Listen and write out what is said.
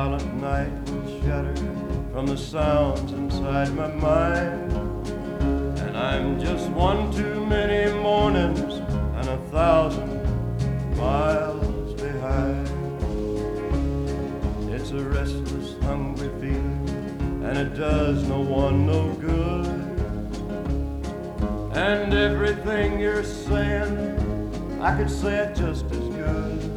silent night will shatter from the sounds inside my mind. And I'm just one too many mornings and 1,000 miles behind. It's a restless, hungry feeling, and it does no one no good. And everything you're saying, I could say it just as good.